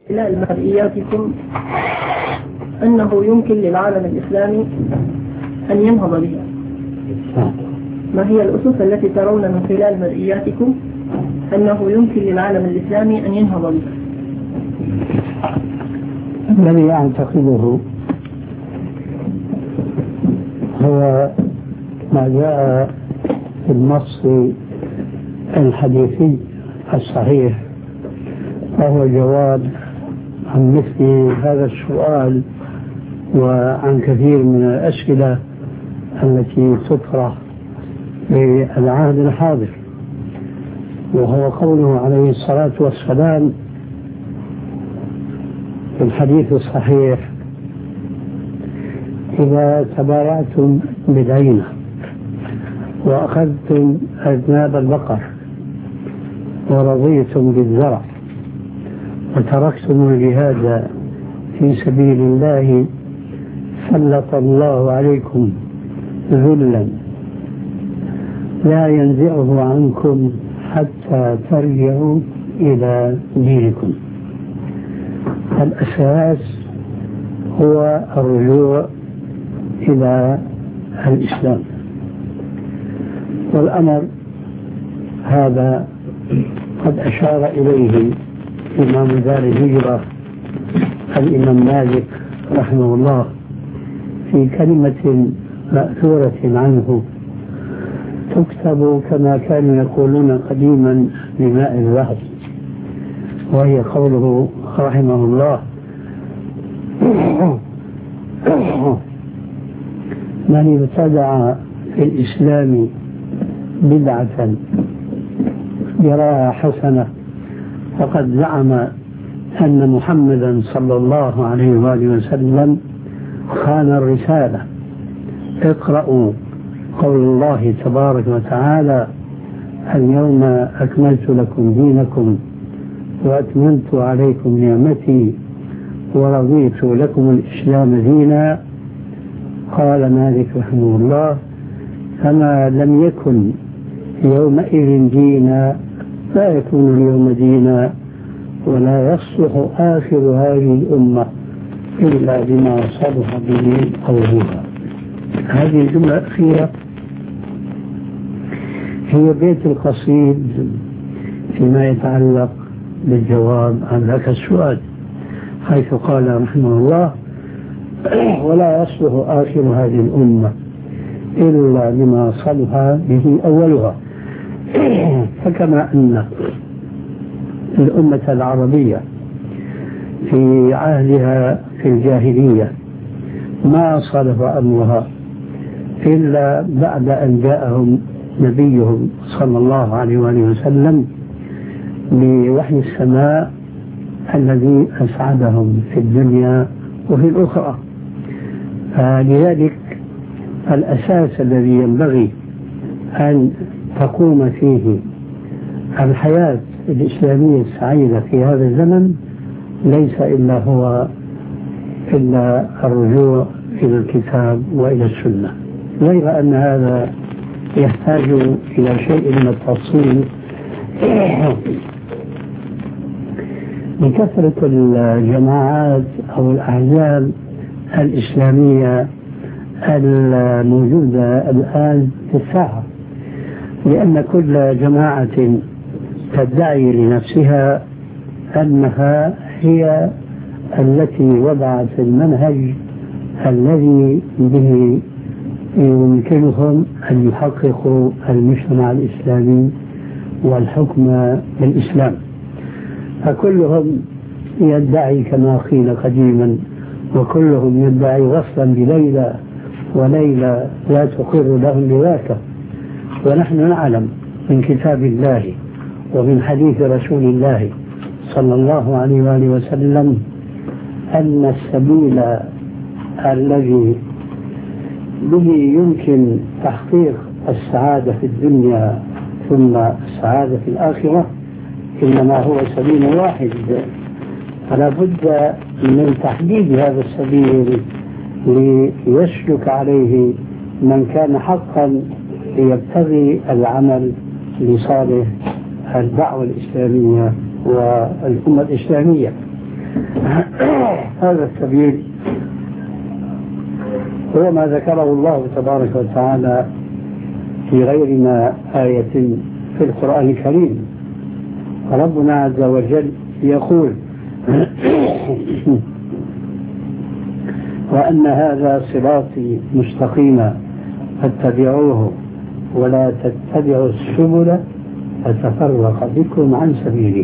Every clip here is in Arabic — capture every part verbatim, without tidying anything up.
خلال مرئياتكم أنه يمكن للعالم الإسلامي أن ينهض بها. ما هي الأسس التي ترون من خلال مرئياتكم أنه يمكن للعالم الإسلامي أن ينهض بها؟ الذي أعتقده هو ما جاء في النص الحديثي الصحيح، وهو جواب عن مثل هذا السؤال وعن كثير من الأسئلة التي تطرح في العهد الحاضر، وهو قوله عليه الصلاة والسلام في الحديث الصحيح: إذا تبايعتم بالعينة وأخذتم أذناب البقر ورضيتم بالزرع وتركتم الجهاد في سبيل الله سلط الله عليكم ذلا لا ينزعه عنكم حتى ترجعوا إلى دينكم. الأساس هو الرجوع إلى الإسلام، والأمر هذا قد أشار إليه إمام دار الهجرة الإمام مالك رحمه الله في كلمة مأثورة عنه تكتب كما كانوا يقولون قديما بماء الذهب، وهي قوله رحمه الله: من ابتدع في الإسلام بدعة يراها حسنة فقد زعم أن محمدا صلى الله عليه وآله وسلم خان الرسالة. اقرأوا قول الله تبارك وتعالى: اليوم أكملت لكم دينكم وأتممت عليكم نعمتي ورضيت لكم الإسلام دينا. قال مالك رحمه الله: فما لم يكن يومئذ دينا لا يكون اليوم دينا، ولا يصلح آخر هذه الأمة إلا بما صلح به أولها. هذه الجملة الأخيرة هي بيت القصيد فيما يتعلق بالجواب عن ذاك السؤال، حيث قال رحمه الله: ولا يصلح آخر هذه الأمة إلا بما صلح به أولها. فكما أن الأمة العربية في عهدها في الجاهلية ما صلح أمرها إلا بعد أن جاءهم نبيهم صلى الله عليه وآله وسلم بوحي السماء الذي أسعدهم في الدنيا وفي الأخرى. فلذلك الأساس الذي ينبغي أن تقوم فيه الحياة الإسلامية السعيدة في هذا الزمن ليس إلا هو إلا الرجوع إلى الكتاب وإلى السنة، غير أن هذا يحتاج إلى شيء من التفصيل بكثرة الجماعات أو الأحزاب الإسلامية الموجودة الآن في الساحة، لأن كل جماعة تدعي لنفسها أنها هي التي وضعت المنهج الذي به يمكنهم أن يحققوا المجتمع الإسلامي والحكم بالإسلام. فكلهم يدعي كما قيل قديما، وكلهم يدعي وصلا بليلى وليلى لا تقر لهم بذاك. ونحن نعلم من كتاب الله ومن حديث رسول الله صلى الله عليه وآله وسلم أن السبيل الذي به يمكن تحقيق السعادة في الدنيا ثم السعادة في الآخرة إنما هو سبيل واحد، فلا بد من تحديد هذا السبيل ليسلك عليه من كان حقا ليبتغي العمل لصالح الدعوة الإسلامية والأمة الإسلامية. هذا السبيل هو ما ذكره الله تبارك وتعالى في غير ما آية في القرآن الكريم. ربنا عز وجل يقول وأن هذا صراطي مستقيما فاتبعوه ولا تتبعوا السبل فتفرق بكم عن سبيله.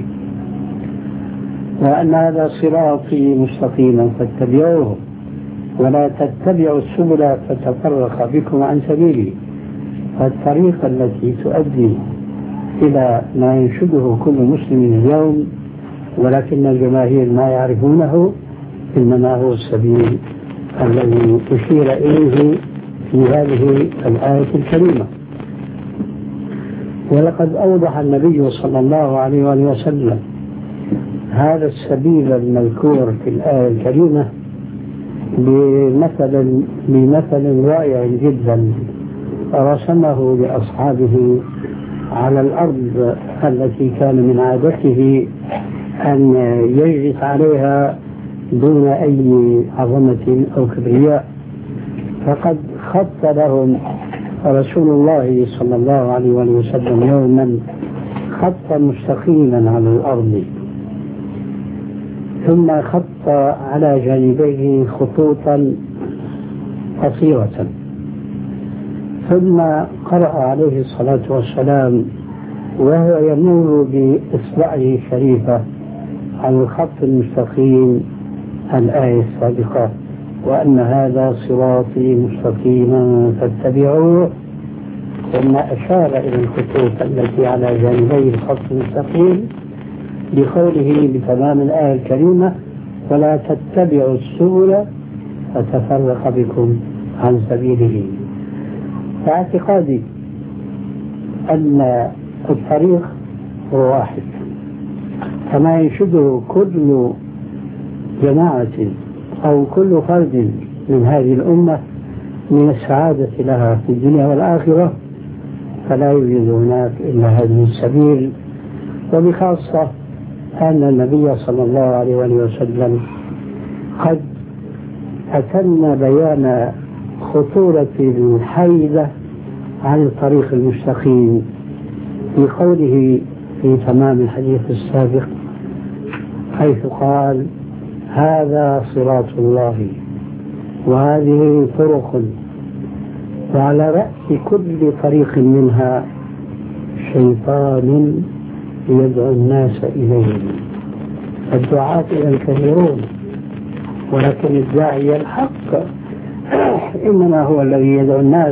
وأن هذا صراطي مستقيما فاتبعوه ولا تتبعوا السبل فتفرق بكم عن سبيله. فالطريقة التي تؤدي إلى ما ينشده كل مسلم اليوم ولكن الجماهير ما يعرفونه إنما هو السبيل الذي أشير إليه في هذه الآية الكريمة. ولقد أوضح النبي صلى الله عليه وآله وسلم هذا السبيل المذكور في الآية الكريمة بمثل بمثل رائع جدا رسمه لأصحابه على الأرض التي كان من عادته أن يجلس عليها دون أي عظمة أو كبرياء. فقد خط لهم رسول الله صلى الله عليه وسلم يوما خطا مستقيما على الأرض، ثم خط على جانبيه خطوطا قصيرة، ثم قرأ عليه الصلاة والسلام وهو يمر بإصبعه الشريفة على الخط المستقيم الآية السابقة وأن هذا صراطي مستقيما فاتبعوه، ثم أشار إلى الخطوط التي على جانبي الخط المستقيم بقوله بتمام الآية الكريمة ولا تتبعوا السبل فتفرق بكم عن سبيله. فاعتقادي أن الطريق هو واحد كما ينشده كل جماعة أو كل فرد من هذه الأمة من السعادة لها في الدنيا والآخرة، فلا يوجد هناك إلا هذه السبيل. وبخاصة أن النبي صلى الله عليه وسلم قد أتم بيان خطورة الحيدة عن الطريق المستقيم بقوله في تمام الحديث السابق حيث قال هذا صراط الله وهذه طرق وعلى رأس كل طريق منها شيطان يدعو الناس إليه. الدعاة إلى الكثيرون ولكن الداعي الحق إنما هو الذي يدعو الناس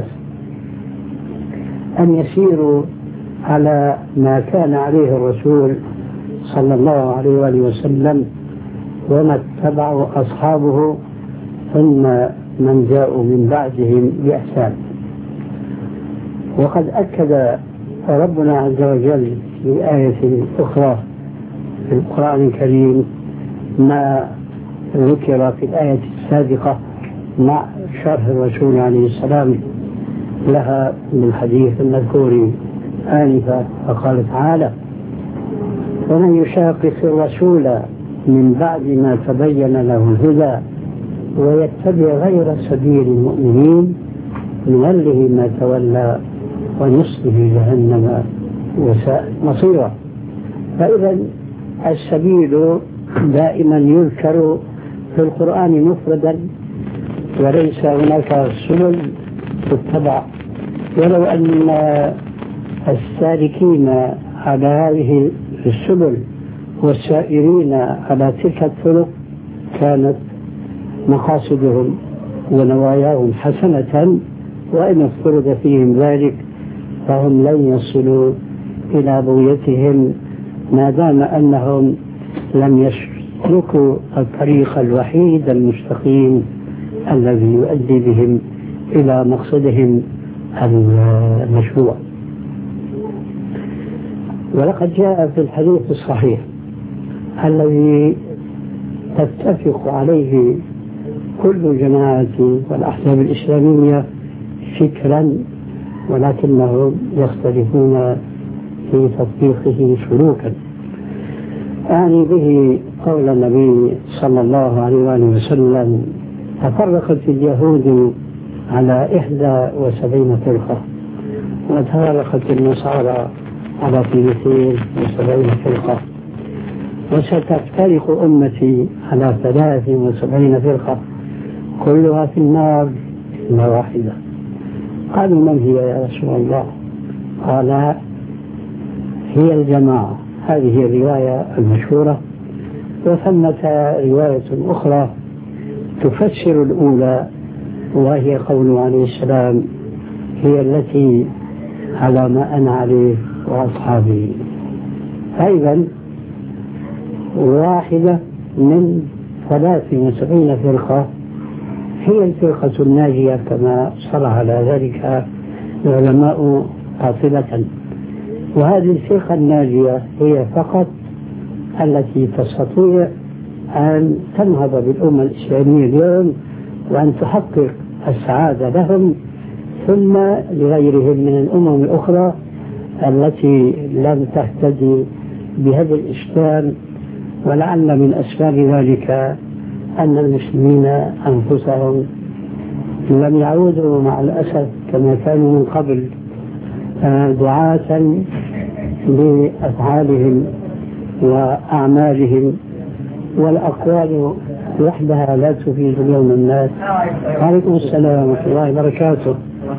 أن يسيروا على ما كان عليه الرسول صلى الله عليه وآله وسلم وما اتبعوا أصحابه ثم من جاءوا من بعدهم بإحسان. وقد أكد ربنا عز وجل في آية أخرى في القرآن الكريم ما ذكر في الآية السابقة مع شرح الرسول عليه السلام لها من الحديث المذكور آنفا. فقال تعالى ومن يشاقق الرسول من بعد ما تبين له الهدى ويتبع غير سبيل المؤمنين نوله ما تولى ونصله جهنم وساءت مصيرا. فإذا السبيل دائما يذكر في القرآن مفردا وليس هناك سبل تتبع، ولو أن السالكين على هذه السبل والسائرين على تلك الطرق كانت مقاصدهم ونواياهم حسنة، وإن افترض فيهم ذلك فهم لن يصلوا إلى بغيتهم ما دام أنهم لم يسلكوا الطريق الوحيد المستقيم الذي يؤدي بهم إلى مقصدهم المشروع. ولقد جاء في الحديث الصحيح الذي تتفق عليه كل جماعة والأحزاب الإسلامية فكرا ولكنهم يختلفون في تطبيقه سلوكا. أعني به قول النبي صلى الله عليه وآله وسلم: تفرقت اليهود على إحدى وسبعين فرقة، وتفرقت النصارى على اثنتين وسبعين فرقة، وستفترق أمتي على ثلاث وسبعين فرقة، كلها في النار إلا واحدة. قالوا: من هي يا رسول الله؟ قال: هي الجماعة. هذه هي الرواية المشهورة. وثمة رواية أخرى تفسر الأولى، وهي قوله عليه السلام: هي التي على ما أنا عليه وأصحابي. أيضا واحدة من ثلاث وسبعين فرقة هي الفرقة الناجية، كما صرح على ذلك العلماء قاطبة. وهذه الفرقة الناجية هي فقط التي تستطيع أن تنهض بالأمة الإسلامية اليوم وأن تحقق السعادة لهم ثم لغيرهم من الأمم الأخرى التي لم تهتدي بهذا الإسلام. ولعل من أسباب ذلك أن المسلمين أنفسهم لم يعودوا مع الأسف كما كانوا من قبل دعاة بأفعالهم وأعمالهم، والأقوال وحدها لا تفيد اليوم الناس. وعليكم السلام ورحمة الله وبركاته.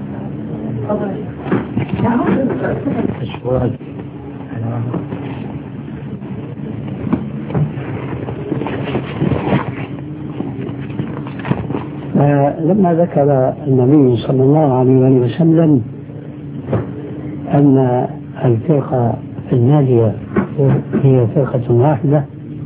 لما ذكر النبي صلى الله عليه وسلم أن الفرقة الناجية هي فرقة واحدة،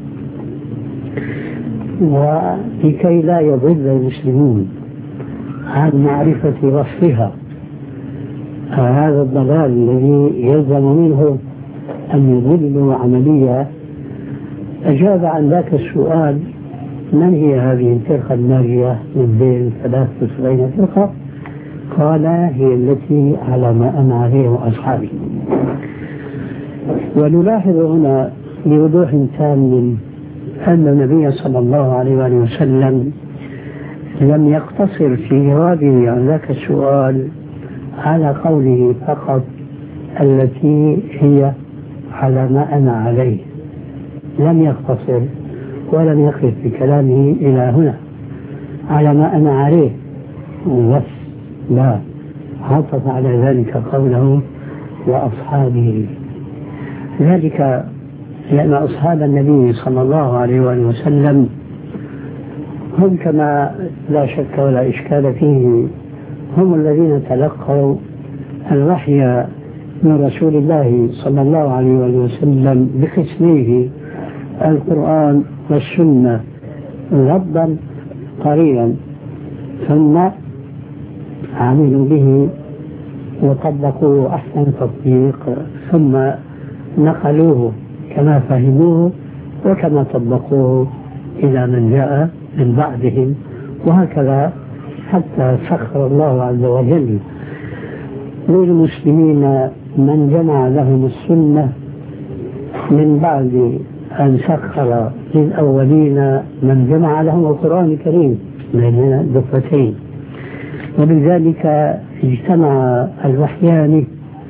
ولكي لا يضل المسلمون عن معرفة وصفها هذا الضلال الذي يلزم منه أن يضلوا عمليا، أجاب عن ذاك السؤال: من هي هذه الفرقة الناجية من بين ثلاث وسبعين فرقة؟ قال: هي التي على ما أنا عليه وأصحابي. ونلاحظ هنا بوضوح تام أن النبي صلى الله عليه وسلم لم يقتصر في جوابه عن ذاك السؤال على قوله فقط التي هي على ما أنا عليه، لم يقتصر ولم يقف بكلامه إلى هنا على ما أنا عليه بس، لا، عطف على ذلك قوله وأصحابه. ذلك لأن أصحاب النبي صلى الله عليه وسلم هم كما لا شك ولا إشكال فيه هم الذين تلقوا الوحي من رسول الله صلى الله عليه وسلم بقسميه القرآن والسنة غضا قريبا، ثم عملوا به وطبقوه أحسن تطبيق، ثم نقلوه كما فهموه وكما طبقوه إلى من جاء من بعدهم، وهكذا حتى سخر الله عز وجل للمسلمين من جمع لهم السنة من بعد أن سخر للأولين من جمع لهم القرآن الكريم بين دفتين. وبذلك اجتمع الوحيان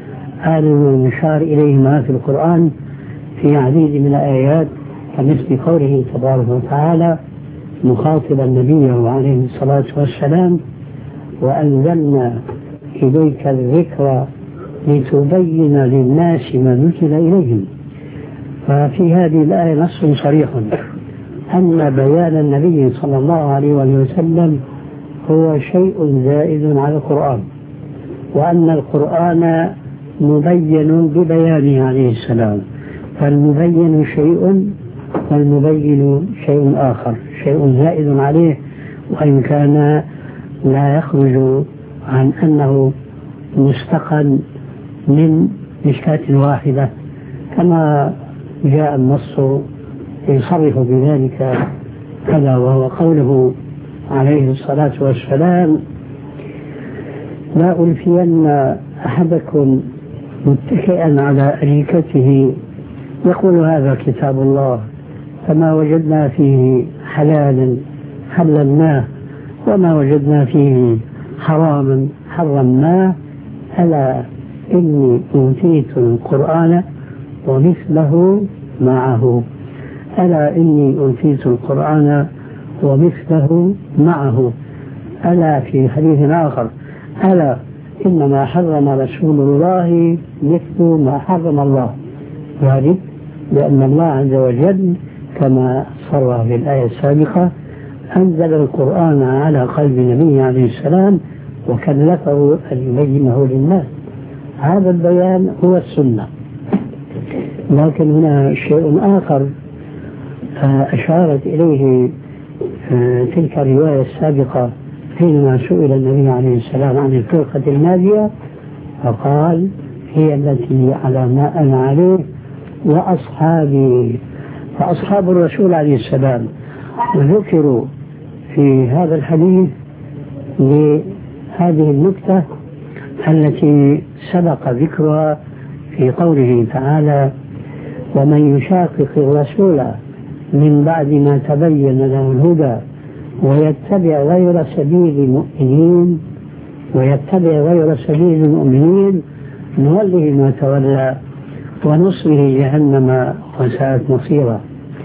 المشار إليهما في القرآن في عديد من الآيات، كمثل قوله تبارك وتعالى مخاطبا النبي عليه الصلاة والسلام: وأنزلنا إليك الذكر لتبين للناس ما نزل إليهم. ففي هذه الآية نص صريح أن بيان النبي صلى الله عليه وسلم هو شيء زائد على القرآن، وأن القرآن مبين ببيانه عليه السلام، فالمبين شيء والمبين شيء آخر، شيء زائد عليه، وإن كان لا يخرج عن أنه مستقل من مشكاة واحدة، كما جاء النص يصرح بذلك، كذا وهو قوله عليه الصلاة والسلام: لا ألفين أحدكم متكئا على أريكته يقول هذا كتاب الله فما وجدنا فيه حلالا حللناه وما وجدنا فيه حراما حرمناه. ألا إني أوتيت القرآن ومثله معه ألا إني أوتيت القرآن ومثله معه. ألا في حديث آخر ألا إنما حرم رسول الله مثل ما حرم الله. ذلك لأن الله عز وجل كما صرح في الآية السابقة أنزل القرآن على قلب النبي عليه السلام وكلفه أن يبينه للناس. هذا البيان هو السنة. لكن هنا شيء آخر أشارت إليه تلك الرواية السابقة حينما سئل النبي عليه السلام عن الفرقة الناجية فقال هي التي على ما أنا عليه وأصحابي. فأصحاب الرسول عليه السلام ذكروا في هذا الحديث لهذه النكتة التي سبق ذكرها في قوله تعالى ومن يشاقق الرسول من بعد ما تبين له الهدى ويتبع غير سبيل المؤمنين ويتبع غير سبيل المؤمنين نوله ما تولى ونصره جهنم وساءت مصيرا.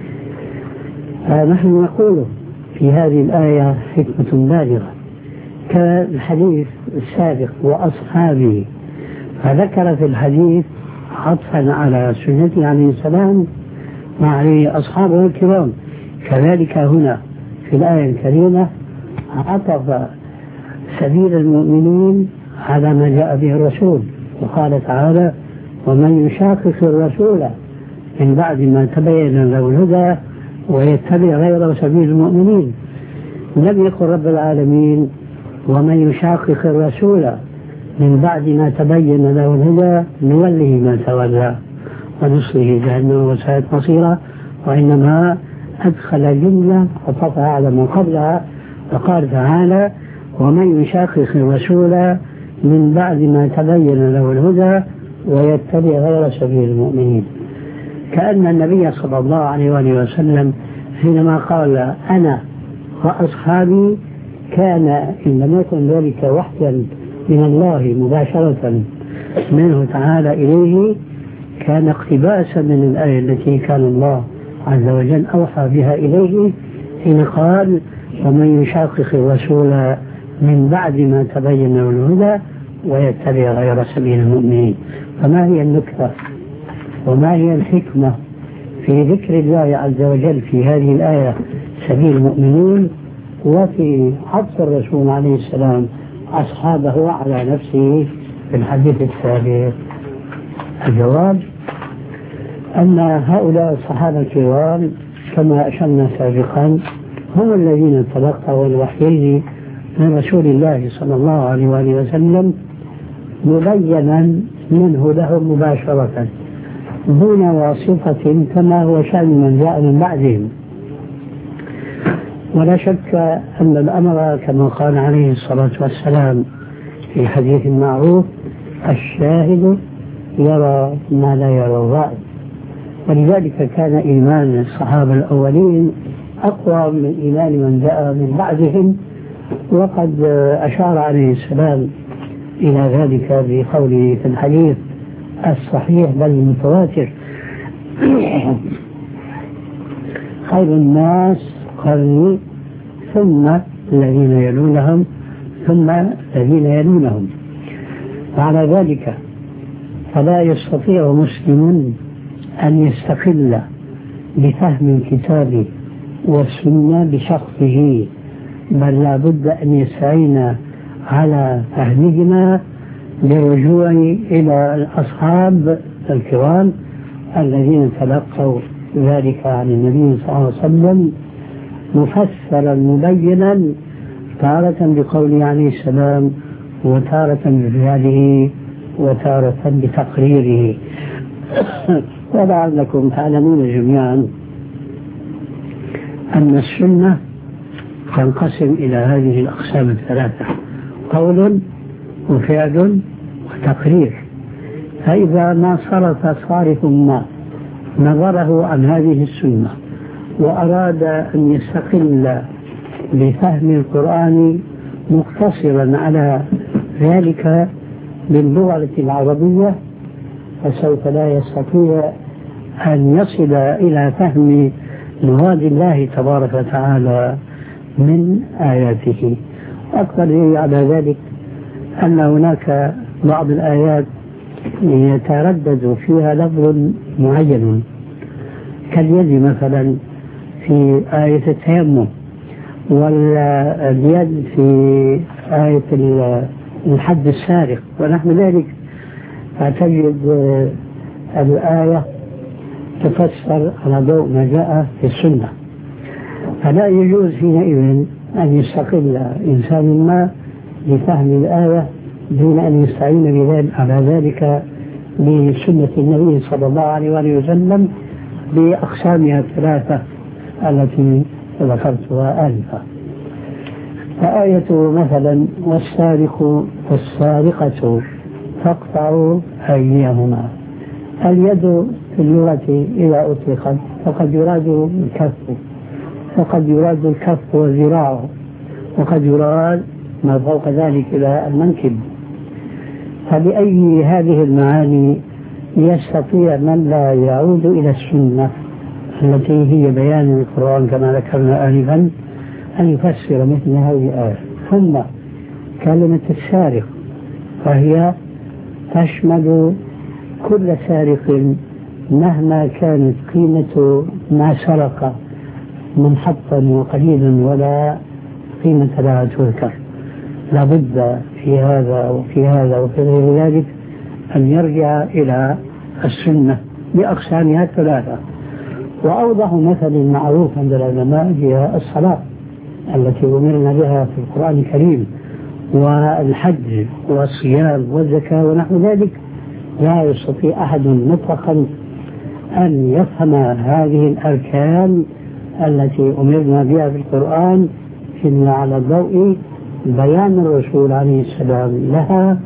نحن نقول في هذه الآية حكمة بالغة كالحديث السابق وأصحابه، فذكر في الحديث عطفا على سنته عليه السلام وعليه أصحابه الكرام. كذلك هنا في الآية الكريمة عطف سبيل المؤمنين على ما جاء به الرسول وقال تعالى ومن يشاقق الرسول من بعد ما تبين له الهدى ويتبع غير سبيل المؤمنين. لم يقل رب العالمين ومن يشاقق الرسول من بعد ما تبين له الهدى نوله ما تولى ونصله جهنم وساءت مصيرا، وإنما أدخل جملة وطفى على ما قبلها فقال تعالى ومن يشاقق الرسول من بعد ما تبين له الهدى ويتبع غير سبيل المؤمنين. كأن النبي صلى الله عليه وآله وسلم حينما قال أنا وأصحابي كان إن لم يكن ذلك وحيا من الله مباشرة منه تعالى إليه كان اقتباسا من الآية التي كان الله عز وجل أوحى بها إليه حين قال ومن يشاقق الرسول من بعد ما تبين له الهدى ويتبع غير سبيل المؤمنين. فما هي النكتة وما هي الحكمة في ذكر الله عز وجل في هذه الآية سبيل المؤمنين وفي حث الرسول عليه السلام أصحابه على نفسه في الحديث السابق؟ الجواب أن هؤلاء الصحابة الكرام كما أشرنا سابقا هم الذين تلقوا الوحيين من رسول الله صلى الله عليه وآله وسلم مبينا منه لهم مباشرة دون واسطة كما هو شأن من جاء من بعدهم. ولا شك أن الأمر كما قال عليه الصلاة والسلام في حديث معروف الشاهد يرى ما لا يرى الرائي. ولذلك كان إيمان الصحابة الأولين أقوى من إيمان من جاء من بعدهم، وقد أشار عليه السلام إلى ذلك بقوله في الحديث الصحيح بل المتواتر خير الناس قرني ثم الذين يلونهم ثم الذين يلونهم. وعلى ذلك فلا يستطيع مسلم أن يستقل بفهم الكتاب والسنة بشخصه، بل لا بد أن يستعين على فهمهما بالرجوع إلى الأصحاب الكرام الذين تلقوا ذلك عن النبي صلى الله عليه وسلم مفسرا مبينا تارة بقوله عليه السلام وتارة بفعله وتارة بتقريره. ولعلكم تعلمون جميعا أن السنة تنقسم إلى هذه الأقسام الثلاثة: قول وفعل وتقرير. فإذا ما صرف صارف ما نظره عن هذه السنة وأراد أن يستقل بفهم القرآن مقتصرا على ذلك باللغة العربية، فسوف لا يستطيع أن يصل إلى فهم مراد الله تبارك وتعالى من آياته. أكثر دليل على ذلك أن هناك بعض الآيات يتردد فيها لفظ معين كاليد مثلا في آية التيمم، واليد في آية الحد السارق ونحو ذلك، فتجد الآية تفسر على ضوء ما جاء في السنة. فلا يجوز حينئذ أن يستقل إنسان ما لفهم الآية دون أن يستعين بذلك على ذلك بسنة النبي صلى الله عليه وآله وسلم بأقسامها الثلاثة التي ذكرتها آنفا. فآية مثلا والسارق والسارقة فاقطعوا أيديهما، اليد في اللغة إذا أطلقت فقد يراد الكف، وقد يراد الكف والذراع، وقد يراد ما فوق ذلك إلى المنكب. فبأي هذه المعاني يستطيع من لا يعود إلى السنة التي هي بيان القرآن كما ذكرنا آنفا أن يفسر مثل هذه الآية؟ ثم كلمة السارق وهي تشمل كل سارق مهما كانت قيمة ما سرق منحطا وقليلا ولا قيمة لها تذكر. لابد في هذا وفي هذا وفي غير ذلك أن يرجع إلى السنة بأقسامها الثلاثة. وأوضح مثل معروف عند العلماء هي الصلاة التي أمرنا بها في القرآن الكريم، والحج والصيام والزكاة ونحو ذلك. لا يستطيع أحد مطلقا أن يفهم هذه الأركان التي أمرنا بها في القرآن إلا على ضوء بيان الرسول عليه السلام لها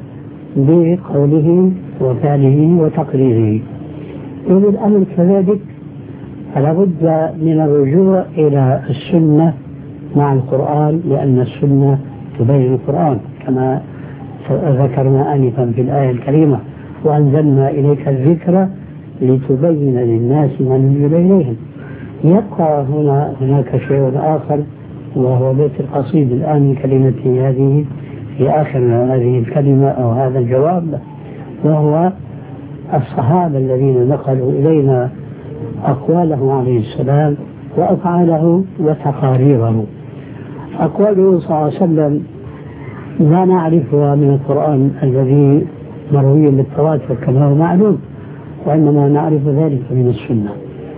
بقوله وفعله وتقريره. إذا الأمر كذلك فلا بد من الرجوع إلى السنة مع القرآن، لأن السنة تبين القرآن كما ذكرنا آنفا في الآية الكريمة: وأنزلنا إليك الذكر لتبين للناس ما نزل إليهم. يبقى هنا هناك شيء آخر، وهو بيت القصيد الآن من كلمته هذه في آخر هذه الكلمة أو هذا الجواب، وهو الصحابة الذين نقلوا إلينا أقواله عليه السلام وأفعاله وتقاريره. أقواله صلى الله عليه وسلم لا نعرفها من القرآن الذي مروي بالتواتر كما هو معلوم، وإنما نعرف ذلك من السنة.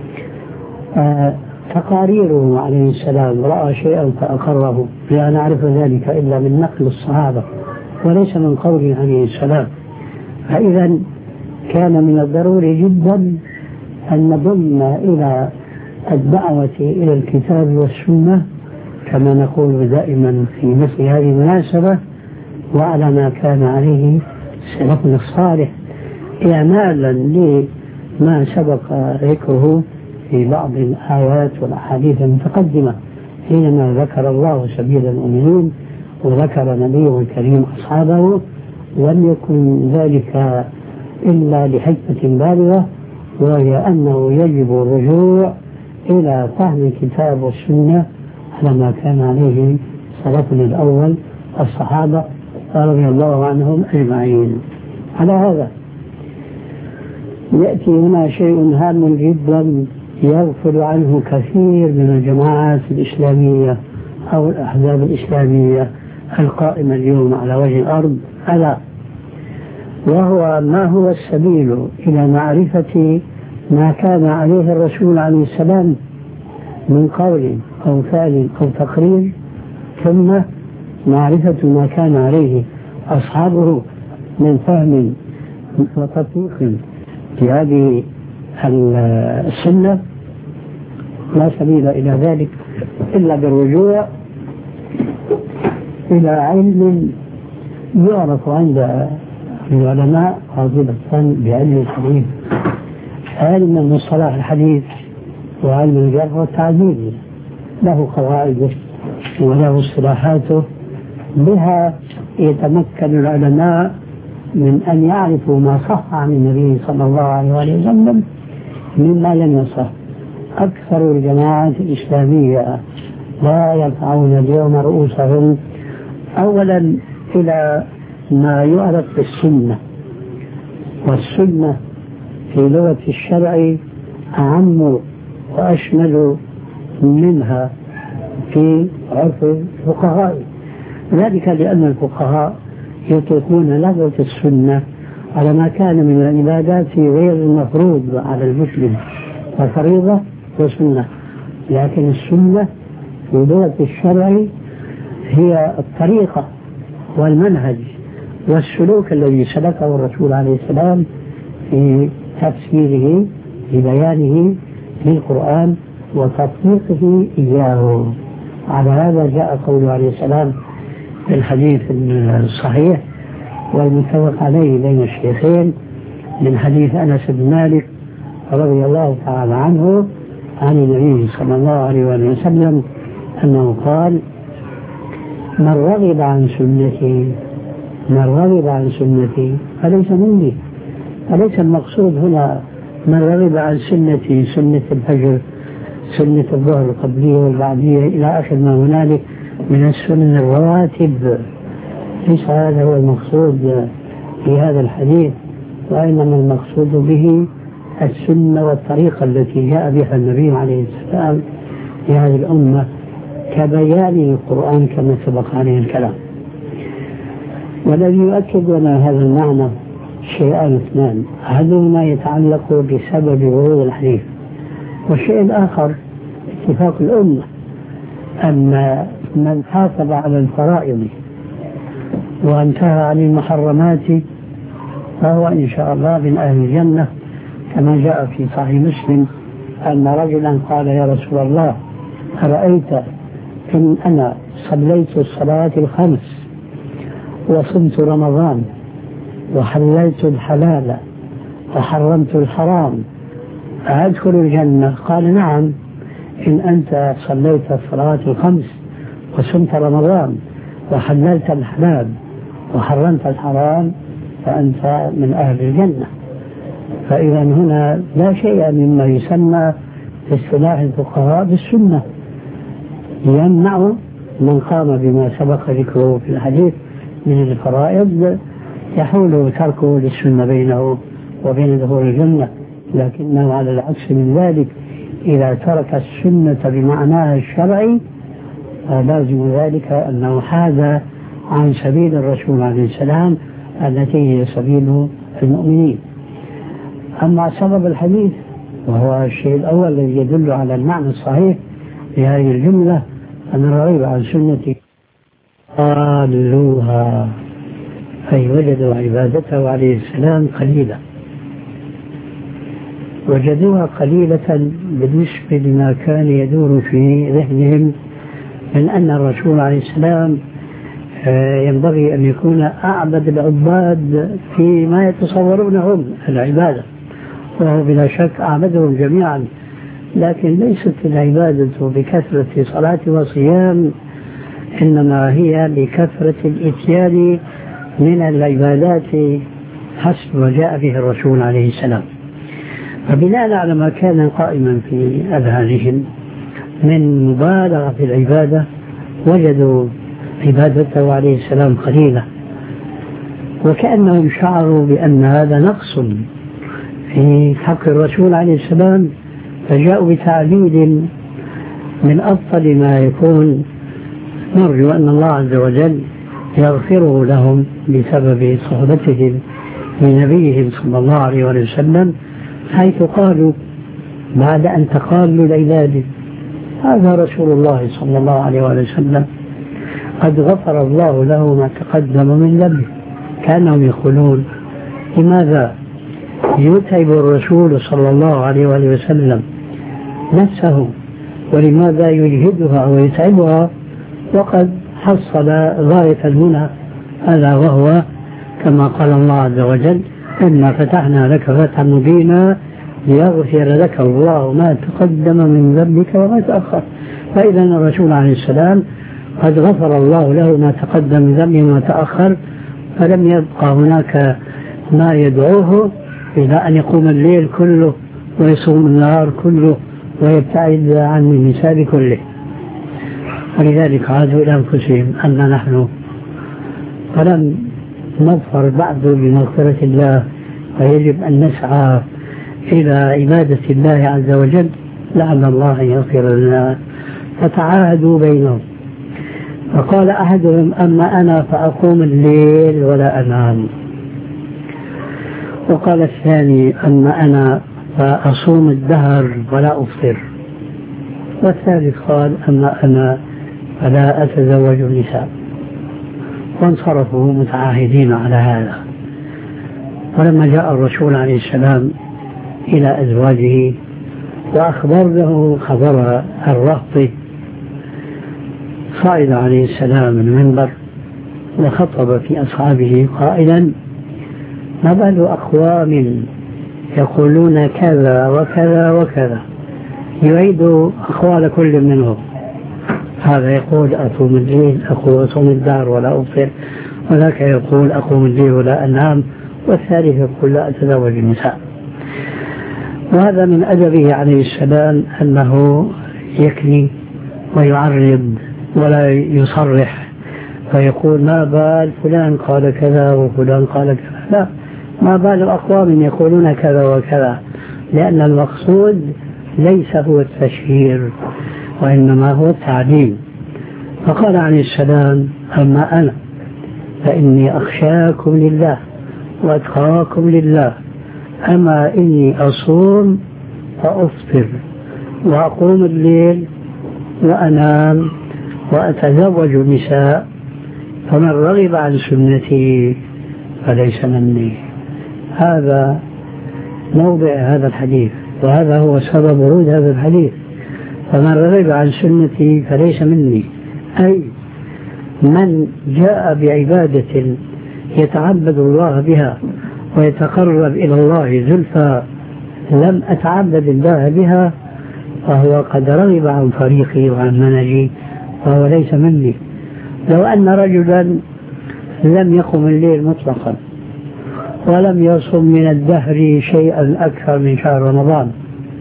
آه تقاريره عليه السلام رأى شيئا فأقره، لا نعرف ذلك إلا من نقل الصحابة وليس من قوله عليه السلام. فإذا كان من الضروري جدا أن نضم إلى الدعوة إلى الكتاب والسنة كما نقول دائما في مثل هذه المناسبة، وعلى ما كان عليه سلفنا الصالح، إعمالا لما سبق ذكره في بعض الآيات والأحاديث المتقدمة حينما ذكر الله سبيل المؤمنين وذكر نبيه الكريم أصحابه. لم يكن ذلك إلا لحكمة بالغة، وهي أنه يجب الرجوع إلى فهم الكتاب والسنة على ما كان عليه سلفنا الأول الصحابة رضي الله عنهم أجمعين. على هذا يأتي هنا شيء هام جدا يغفل عنه كثير من الجماعات الإسلامية أو الأحزاب الإسلامية القائمة اليوم على وجه الأرض، ألا وهو ما هو السبيل إلى معرفة ما كان عليه الرسول عليه السلام من قول أو فعل أو تقرير، ثم معرفة ما كان عليه أصحابه من فهم وتطبيق في هذه السنة. لا سبيل إلى ذلك إلا بالرجوع إلى علم يعرف عند العلماء غالبا بعلم الحديث، علم مصطلح الحديث وعلم الجرح والتعديل له قواعده وله اصطلاحاته، بها يتمكن العلماء من أن يعرفوا ما صح عن النبي صلى الله عليه وسلم مما لم يصح. أكثر الجماعات الإسلامية لا يرفعون اليوم رؤوسهم أولا إلى ما يعرف بالسنة، والسنة في لغة الشرع أعم وأشمل منها في عرف الفقهاء، ذلك لأن الفقهاء يطلقون لغة السنة على ما كان من العبادات غير المفروض على المسلم، ففريضة وسنة، لكن السنة في لغة الشرع هي الطريقة والمنهج والسلوك الذي سلكه الرسول عليه السلام في تفسيره ببيانه للقرآن وتطبيقه إياه. على هذا جاء قوله عليه السلام في الحديث الصحيح والمتفق عليه بين الشيخين من حديث أنس بن مالك رضي الله تعالى عنه عن النبي صلى الله عليه وسلم أنه قال: من رغب عن سنتي من رغب عن سنتي فليس مني. فليس المقصود هنا من رغب عن سنتي سنة الفجر، سنة الظهر القبلية والبعدية إلى آخر ما هنالك من السنن الرواتب، ليس هذا هو المقصود في هذا الحديث، وإنما المقصود به السنة والطريقة التي جاء بها النبي عليه السلام في هذه الأمة كبيان القرآن كما سبق عليه الكلام. والذي يؤكد لنا هذا المعنى شيئان اثنان: أحدهما يتعلق بسبب ورود الحديث، والشيء الآخر اتفاق الأمة أن من حافظ على الفرائض وانتهى عن المحرمات فهو إن شاء الله من أهل الجنة، كما جاء في صحيح مسلم أن رجلا قال: يا رسول الله، أرأيت إن أنا صليت الصلاة الخمس وصمت رمضان وحللت الحلال وحرمت الحرام أدخل الجنة؟ قال: نعم، إن أنت صليت الصلاة الخمس وصمت رمضان وحللت الحلال وحرمت الحرام فأنت من أهل الجنة. فإذا هنا لا شيء مما يسمى في اصطلاح الفقهاء بالسنة يمنع من قام بما سبق ذكره في الحديث من الفرائض، يحول تركه للسنة بينه وبين دخول الجنة. لكنه على العكس من ذلك، إذا ترك السنة بمعناها الشرعي فلازم ذلك أنه حاد عن سبيل الرسول عليه السلام التي هي سبيل المؤمنين. أما سبب الحديث وهو الشيء الأول الذي يدل على المعنى الصحيح في هذه الجملة: أن الرغيب عن سنتي قالوها، أي وجدوا عبادته عليه السلام قليلة، وجدوها قليلة بالنسبة لما كان يدور في ذهنهم من أن الرسول عليه السلام ينبغي أن يكون أعبد العباد فيما يتصورونهم العبادة، وهو بلا شك أعبدهم جميعا، لكن ليست العبادة بكثرة صلاة وصيام، إنما هي بكثرة الإتيان من العبادات حسب ما جاء به الرسول عليه السلام. فبناء على ما كان قائما في أذهانهم من مبالغة في العبادة وجدوا عبادته عليه السلام قليلة، وكأنهم شعروا بأن هذا نقص في حق الرسول عليه السلام، فجاءوا بتعبيد من أفضل ما يكون. نرجو أن الله عز وجل يغفره لهم بسبب صحبتهم لنبيهم صلى الله عليه وسلم، حيث قالوا بعد أن تقالوا العباد: هذا رسول الله صلى الله عليه وسلم قد غفر الله له ما تقدم من ذنبه. كانوا يقولون: لماذا يتعب الرسول صلى الله عليه وسلم نفسه، ولماذا يجهدها ويتعبها وقد حصل غاية المنى، هذا وهو كما قال الله عز وجل: إنا فتحنا لك فتحا مبينا ليغفر لك الله ما تقدم من ذنبك وما تأخر. فإذا الرسول عليه السلام قد غفر الله له ما تقدم من ذنبه وما تأخر، فلم يبقى هناك ما يدعوه إلى أن يقوم الليل كله ويصوم النهار كله ويبتعد عن النساء كله. ولذلك عادوا إلى أنفسهم أن نحن فلم نظفر بعد بمغفرة الله ويجب أن نسعى إلى عبادة الله عز وجل لعل الله يغفر لنا. فتعاهدوا بينهم، فقال أحدهم أما أنا فأقوم الليل ولا أنام، وقال الثاني أما أنا فأصوم الدهر ولا أفطر، والثالث قال أما أنا فلا أتزوج النساء. وانصرفوا متعاهدين على هذا. ولما جاء الرسول عليه السلام إلى أزواجه وأخبره خبر الرهط، صعد عليه السلام المنبر وخطب في أصحابه قائلا ما بال أقوام يقولون كذا وكذا وكذا، يعيد أقوال كل منهم. هذا يقول أصوم الليل أقول أصوم الدهر ولا أفطر، وذاك يقول أقوم الليل ولا أنام، والثالث يقول لا أتزوج النساء. وهذا من أدبه عليه السلام أنه يكني ويعرض ولا يصرح فيقول ما بال فلان قال كذا وفلان قال كذا، لا، ما بال أقوام يقولون كذا وكذا، لأن المقصود ليس هو التشهير وإنما هو التعليم. فقال عليه السلام أما أنا فإني أخشاكم لله وأتقاكم لله، أما إني أصوم فأفطر وأقوم الليل وأنام وأتزوج النساء، فمن رغب عن سنتي فليس مني. هذا موضع هذا الحديث، وهذا هو سبب ورود هذا الحديث. فمن رغب عن سنتي فليس مني، أي من جاء بعبادة يتعبد الله بها ويتقرب إلى الله زلفى لم أتعبد الله بها فهو قد رغب عن طريقي وعن منهجي فهو ليس مني. لو أن رجلا لم يقم الليل مطلقا ولم يصم من الدهر شيئا أكثر من شهر رمضان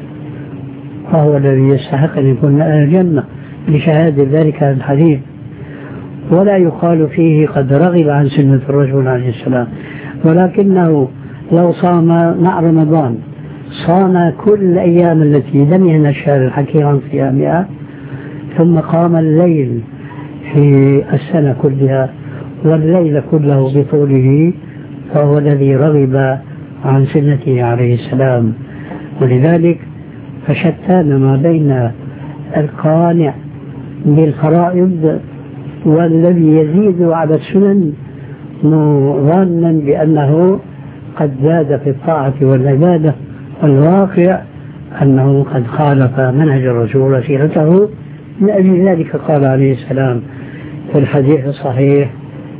فهو الذي يستحق أن يكون من أهل الجنة لشهادة ذلك الحديث، ولا يقال فيه قد رغب عن سنة الرسول عليه السلام. ولكنه لو صام مع رمضان صام كل الأيام التي لم يهن الشهر الحكيم عن صيامها ثم قام الليل في السنة كلها والليل كله بطوله فهو الذي رغب عن سنته عليه السلام. ظنلذلك فشتان ما بين القانع بالفرائض والذي يزيد على السنن ظانا بأنه قد زاد في الطاعة والعبادة، والواقع أنه قد خالف منهج الرسول وسيرته. من أجل ذلك قال عليه السلام في الحديث الصحيح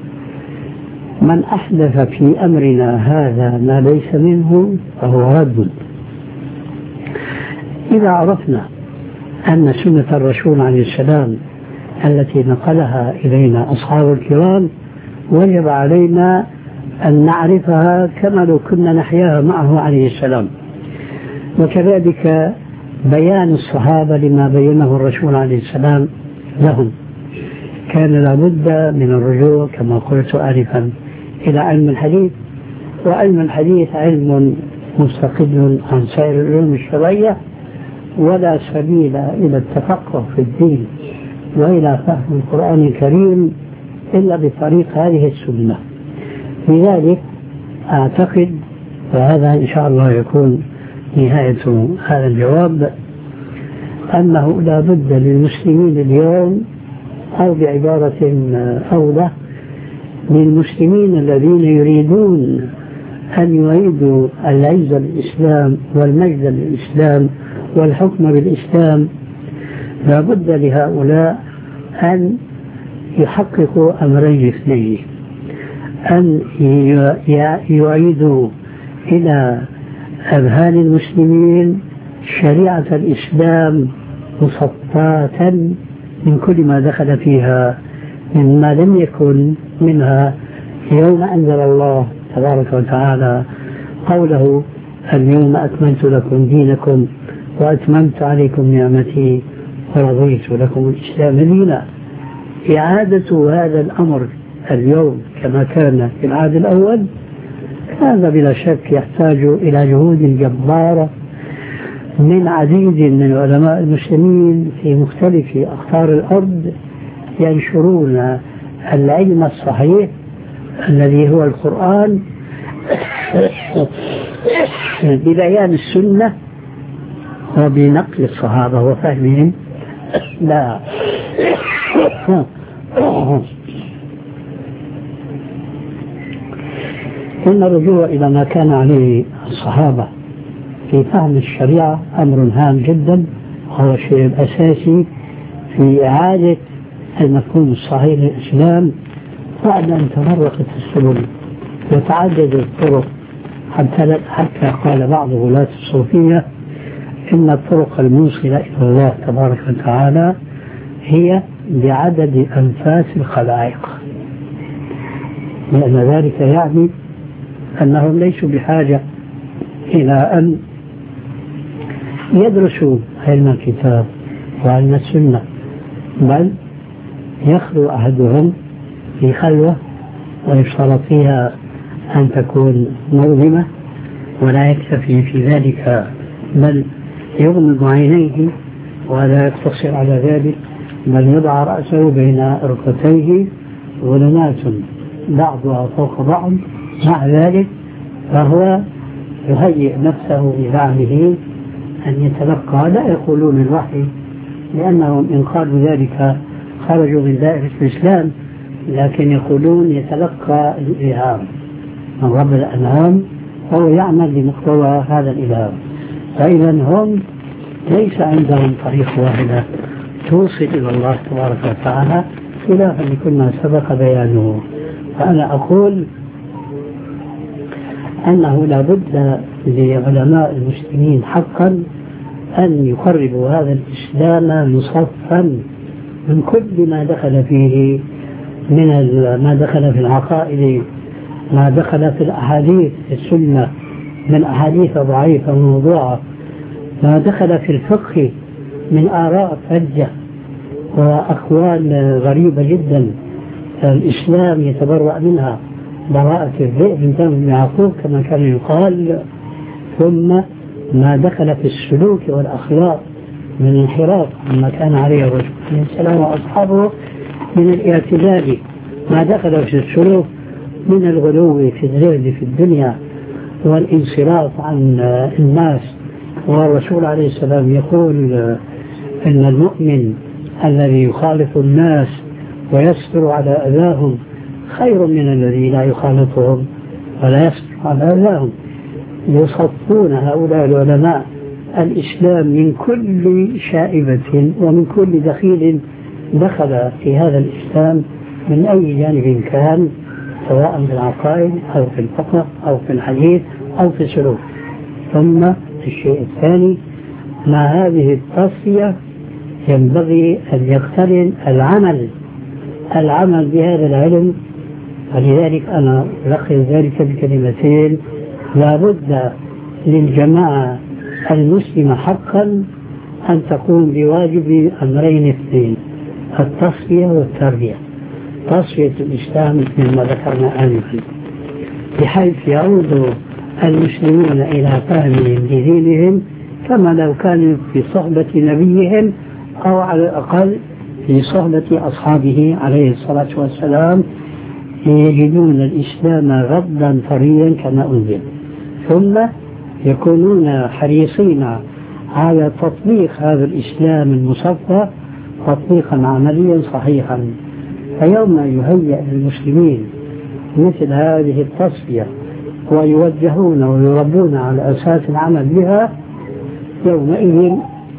من أحدث في أمرنا هذا ما ليس منه فهو رد. إذا عرفنا أن سنة الرسول عليه السلام التي نقلها إلينا أصحاب الكرام وجب علينا أن نعرفها كما لو كنا نحياها معه عليه السلام، وكذلك بيان الصحابة لما بينه الرسول عليه السلام لهم. كان لابد من الرجوع كما قلت آنفا إلى علم الحديث، وعلم الحديث علم مستقل عن سائر العلوم الشرعية، ولا سبيل إلى التفقه في الدين وإلى فهم القرآن الكريم إلا بطريق هذه السنة. لذلك أعتقد، وهذا إن شاء الله يكون نهاية هذا الجواب، أنه لا بد للمسلمين اليوم، أو بعبارة أولى للمسلمين الذين يريدون أن يعيدوا العز للإسلام والمجد للإسلام والحكم بالإسلام، لا بد لهؤلاء أن يحققوا أمرين اثنين: أن يعيدوا إلى أذهان المسلمين شريعة الإسلام مصفاة من كل ما دخل فيها مما لم يكن منها يوم أنزل الله تبارك وتعالى قوله اليوم أكملت لكم دينكم وأتممت عليكم نعمتي ورضيت لكم الإسلام دينا. إعادة هذا الأمر اليوم كما كان في العهد الأول هذا بلا شك يحتاج إلى جهود جبارة من عديد من علماء المسلمين في مختلف أقطار الأرض ينشرون العلم الصحيح الذي هو القرآن ببيان السنة وبنقل الصحابة وفهمهم لا إن الرجوع إلى ما كان عليه الصحابة في فهم الشريعة أمر هام جدا، وهو الشيء الأساسي في إعادة المفهوم الصحيح للإسلام بعد أن تفرقت السبل وتعددت الطرق، حتى حتى قال بعض غلاة الصوفية إن الطرق الموصلة إلى الله تبارك وتعالى هي بعدد أنفاس الخلائق، لأن ذلك يعني أنهم ليسوا بحاجة إلى أن يدرسوا علم الكتاب وعلم السنة، بل يخلو أحدهم في خلوة ويشترط فيها أن تكون مظلمة ولا يكتفي في ذلك بل يغمض عينيه ولا يقتصر على ذلك بل يضع رأسه بين ركبتيه ظلمات بعضها فوق بعض، مع ذلك فهو يهيئ نفسه بزعمه أن يتلقى، لا يقولون الوحي لأنهم إن قالوا ذلك خرجوا من دائرة الإسلام، لكن يقولون يتلقى الإلهام من رب الأنعام وهو يعمل بمقتضى هذا الإلهام. فإذا هم ليس عندهم طريق واحدة توصل إلى الله تبارك وتعالى خلافا لكل ما سبق بيانه. فأنا أقول أنه لا بد لعلماء المسلمين حقا أن يقربوا هذا الإسلام مصفا من كل ما دخل فيه من ما دخل في العقائد، ما دخل في الأحاديث السنة من أحاديث ضعيفة وموضوعة، ما دخل في الفقه من آراء فجة وأقوال غريبة جدا الإسلام يتبرأ منها براءة الذئب من دم يعقوب كما كان يقال، ثم ما دخل في السلوك والأخلاق من انحراف عما كان عليه الرسول عليه السلام وأصحابه من الاعتدال، ما دخل في السلوك من الغلو في الزهد في الدنيا والانصراف عن الناس. والرسول عليه السلام يقول إن المؤمن الذي يخالط الناس ويصبر على أذاهم خير من الذي لا يخالطهم ولا يصبر على أذاهم. يصفون هؤلاء العلماء الإسلام من كل شائبة ومن كل دخيل دخل في هذا الإسلام من أي جانب كان، سواء في العقائد أو في الفقه أو في الحديث أو في السلوك. ثم الشيء الثاني مع هذه التصفية ينبغي أن يقترن العمل العمل بهذا العلم. ولذلك أنا ألخص ذلك بكلمتين: لا بد للجماعة المسلمة حقا أن تقوم بواجب أمرين اثنين: التصفية والتربية. تصفية الإسلام مما ذكرنا آنفا بحيث يعود المسلمون إلى فهمهم لدينهم كما لو كانوا في صحبة نبيهم أو على الأقل في صحبة أصحابه عليه الصلاة والسلام، يجدون الإسلام غضا طريا كما أنزل، ثم يكونون حريصين على تطبيق هذا الإسلام المصفى تطبيقا عمليا صحيحا. فيوم يهيئ المسلمين مثل هذه التصفية ويوجهون ويربون على أساس العمل بها، يومئذ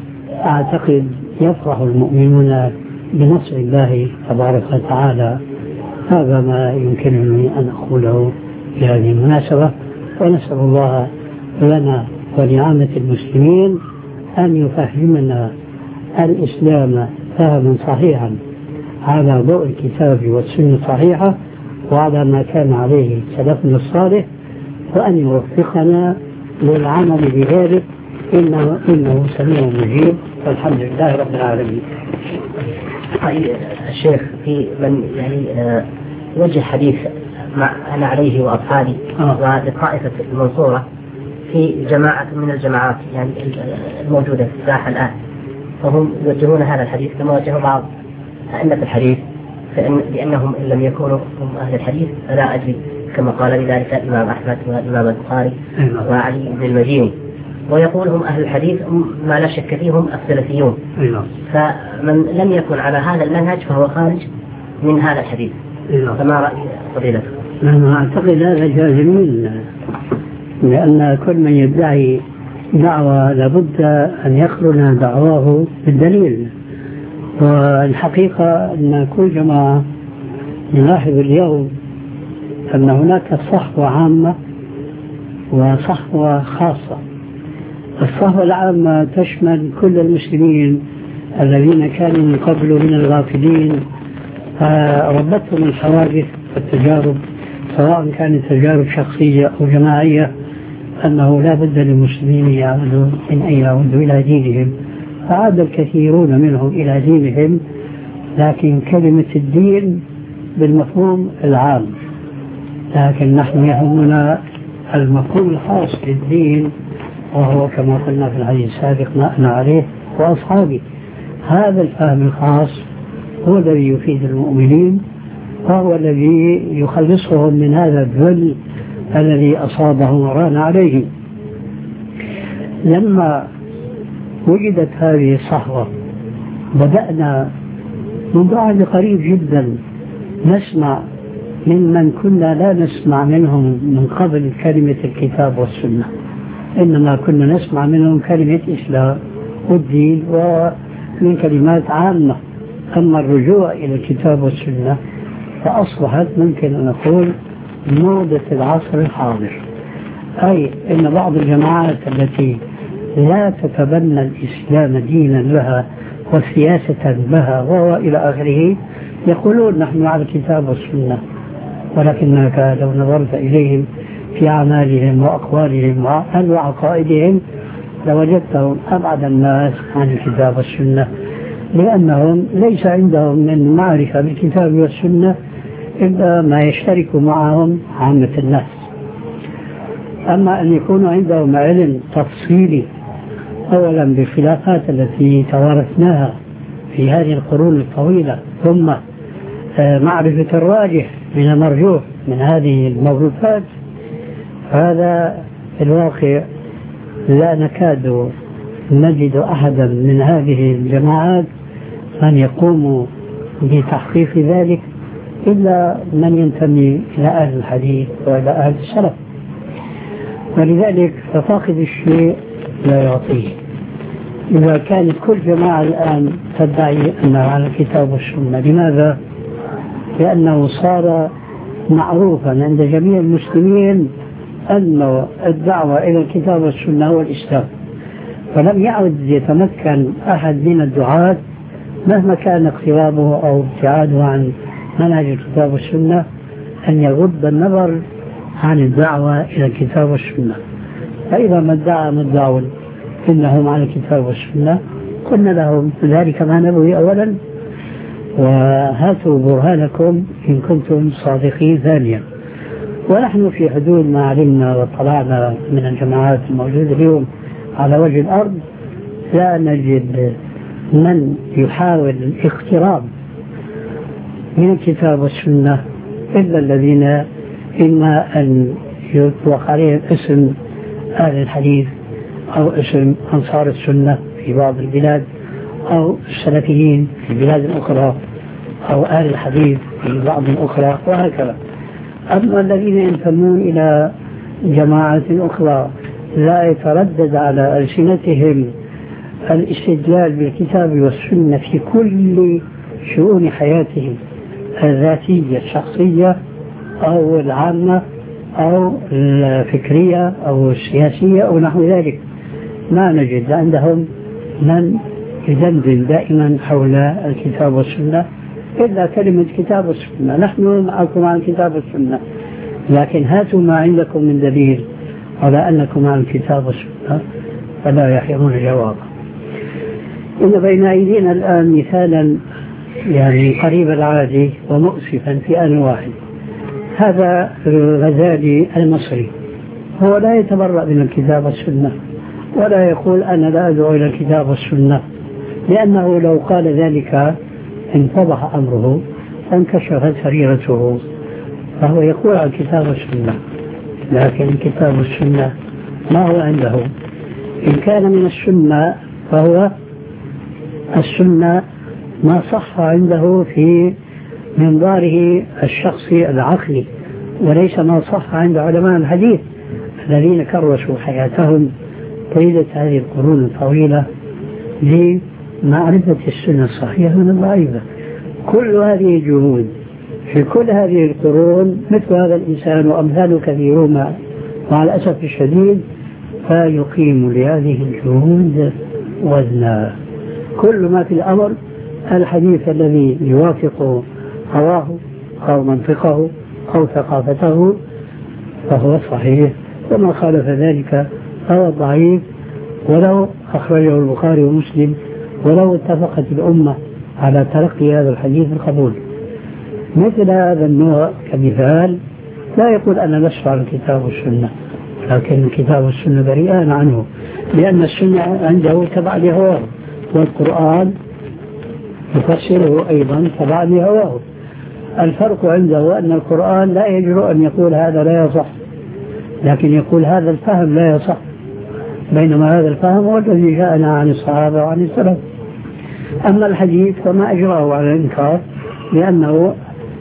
أعتقد يفرح المؤمنون بنصر الله تبارك وتعالى. هذا ما يمكنني أن أقوله في هذه المناسبة، ونسأل الله لنا ولعامة المسلمين أن يفهمنا الإسلام فهما صحيحا على ضوء الكتاب والسنة الصحيحة وعلى ما كان عليه سلفنا الصالح، وأن يوفقنا للعمل بذلك، إنه, إنه سميع مجيب، والحمد لله رب العالمين. طيب الشيخ، في من يعني آه وجه حديث مع أنا عليه وأصحابي آه. ولطائفة المنصورة في جماعة من الجماعات يعني الموجودة في الساحة الآن، فهم يوجهون هذا الحديث كما وجه بعض أئمة الحديث، فإن لأنهم إن لم يكونوا هم أهل الحديث فلا أدري، كما قال بذلك الإمام أحمد والإمام البخاري وعلي بن المديني، ويقول هم أهل الحديث ما لا شك فيهم السلفيون. فمن لم يكن على هذا المنهج فهو خارج من هذا الحديث. فما رأي فضيلته؟ أنا أعتقد هذا جازمين، لأن كل من يدعي دعوة لابد أن يقرن دعواه بالدليل. والحقيقة أن كل جماعة نلاحظ اليوم أن هناك صحوة عامة وصحوة خاصة. الصحوة العامة تشمل كل المسلمين الذين كانوا من قبل من الغافلين، فربتهم الحوادث والتجارب، سواء كانت تجارب شخصية أو جماعية، أنه لا بد للمسلمين يعودوا من أن يعودوا إلى دينهم، فعاد الكثيرون منهم إلى دينهم، لكن كلمة الدين بالمفهوم العام، لكن نحن يهمنا المفهوم الخاص للدين، وهو كما قلنا في الحديث السابق ما أنا عليه وأصحابي. هذا الفهم الخاص هو الذي يفيد المؤمنين، وهو الذي يخلصهم من هذا الذل الذي أصابهم وران عليهم. لما وجدت هذه الصحوة بدأنا منذ عهد قريب جدا نسمع ممن كنا لا نسمع منهم من قبل كلمة الكتاب والسنة، إنما كنا نسمع منهم كلمة إسلام والدين ومن كلمات عامة. أما الرجوع إلى الكتاب والسنة فأصبحت ممكن أن نقول موضة العصر الحاضر، أي أن بعض الجماعات التي لا تتبنى الإسلام دينا لها وسياسة لها وهو إلى آخره يقولون نحن على الكتاب والسنة، ولكنك لو نظرت إليهم في أعمالهم وأقوالهم وعقائدهم لوجدتهم أبعد الناس عن الكتاب والسنة، لأنهم ليس عندهم من معرفة بالكتاب والسنة إلا ما يشترك معهم عامة الناس. أما أن يكون عندهم علم تفصيلي أولا بالخلافات التي توارثناها في هذه القرون الطويلة، ثم معرفة الراجح من المرجوح من هذه الموروثات، هذا في الواقع لا نكاد نجد أحدا من هذه الجماعات من يقوم بتحقيق ذلك إلا من ينتمي إلى أهل الحديث وإلى أهل السلف. ولذلك ففاقد الشيء لا يعطيه. إذا كانت كل جماعة الآن تدعي أنها على الكتاب والسنة، لماذا؟ لأنه صار معروفا عند جميع المسلمين أن الدعوة إلى الكتاب والسنة هو الإسلام، فلم يعد يتمكن أحد من الدعاة مهما كان اقترابه أو ابتعاده عن منهج الكتاب والسنة أن يغض النظر عن الدعوة إلى الكتاب والسنة. فإذا ما ادعى مدعو إنهم على الكتاب والسنة قلنا لهم ذلك ما نبغي أولا، وهاتوا برهانكم إن كنتم صادقين ثانيا. ونحن في حدود ما علمنا وطلعنا من الجماعات الموجودة اليوم على وجه الأرض لا نجد من يحاول الاقتراب من الكتاب والسنة إلا الذين إما أن يطلق عليهم اسم أهل الحديث أو اسم أنصار السنة في بعض البلاد، أو السلفيين في بلاد أخرى، أو أهل الحديث في بعض أخرى، وهكذا. أما الذين ينتمون إلى جماعة أخرى لا يتردد على ألسنتهم الاستدلال بالكتاب والسنة في كل شؤون حياتهم الذاتية الشخصية أو العامة، أو الفكرية أو السياسية أو نحو ذلك. ما نجد عندهم من يدندن دائما حول الكتاب والسنة إلا كلمة كتاب والسنة. نحن معكم عن الكتاب والسنة، لكن هاتوا ما عندكم من دليل على أنكم عن الكتاب والسنة فلا يحيرون جوابا. إن بين أيدينا الآن مثالا يعني قريب العادي ومؤسفا في آن واحد. هذا الغزالي المصري هو لا يتبرأ من الكتاب والسنة ولا يقول أنا لا أدعو إلى الكتاب والسنة، لأنه لو قال ذلك انفضح أمره وانكشفت سريرته، فهو يقول عن الكتاب والسنة، لكن الكتاب والسنة ما هو عنده. إن كان من السنة فهو السنة ما صح عنده في منظاره الشخصي العقلي، وليس ما صح عند علماء الحديث الذين كرسوا حياتهم طيلة هذه القرون الطويلة لمعرفة السنة الصحيحة من الضعيفة. كل هذه الجهود في كل هذه القرون مثل هذا الإنسان وأمثاله كثيرون مع الأسف الشديد فيقيم لهذه الجهود وزنا. كل ما في الأمر الحديث الذي يوافق هواه أو منطقه أو ثقافته فهو صحيح، وما خالف ذلك فهو ضعيف، ولو أخرجه البخاري ومسلم ولو اتفقت الأمة على تلقي هذا الحديث القبول. مثل هذا النوع كمثال لا يقول أنا لست على الكتاب والسنة، لكن الكتاب والسنة بريئان عنه، لأن السنة عنده تبع لهواه، والقرآن يفسره أيضا تبع لهواه. الفرق عنده أن القرآن لا يجرؤ أن يقول هذا لا يصح، لكن يقول هذا الفهم لا يصح، بينما هذا الفهم هو الذي جاءنا عن الصحابة وعن السلف. أما الحديث فما أجراه على الإنكار، لأنه